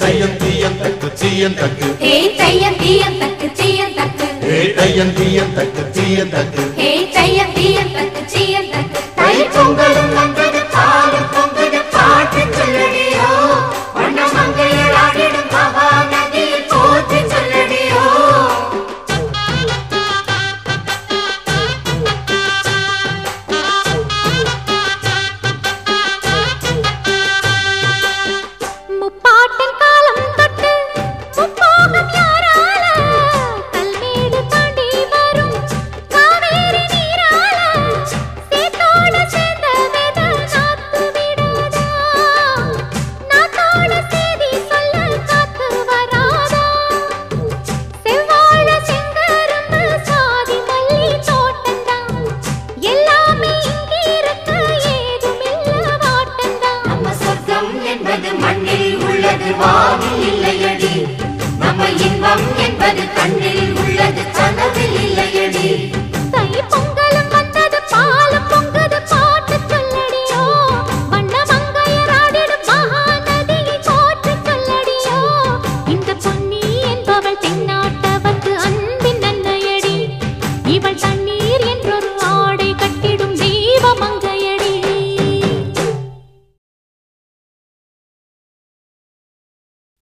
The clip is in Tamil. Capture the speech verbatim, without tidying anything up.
தையம் தீயம் தக்கு தீயம் தக்கு ஹே தையம் தீயம் தக்கு தீயம் தக்கு ஹே தையம் தீயம் தக்கு தீயம் தக்கு ஹே தையம் தீயம் தக்கு தீயம் தக்கு தை பொங்கலும் வந்தது பாலும் பொங்குது பாட்டு சொல்லடியோ வண்ண மங்கையர் ஆடிடும் மகாநதியில் போற்றி சொல்லடியோ முப்பாட்டின் காலம் தொட்டு முப்போகம் யாரால கல்மேடு தாண்டி வரும் காவேரி நீரால சேத்தோடு சேர்ந்த வேத நாத்து விடாதா நாத்தோடு சேதி சொல்ல காத்து வராதா செவ்வாழ செங்கரும்பு சாதி மல்லி தோட்டந்தான் எல்லாமே இங்கிருக்க ஏதுமில்ல வாட்டந்தான் நம்ம சொர்க்கம் என்பது மண்ணில் உள்ளது வானில் இல்லையடி நம்ம இன்பம் என்பது கண்ணில் உள்ளது கனவில் இல்லையடி தை பொங்கலும் வந்தது பாலும் பொங்குது பாட்டு சொல்லடியோ வண்ண மங்கையர் ஆடிடும் மகாநதியை போற்றி சொல்லடியோ இந்த பொன்னி என்பவள் தென்னா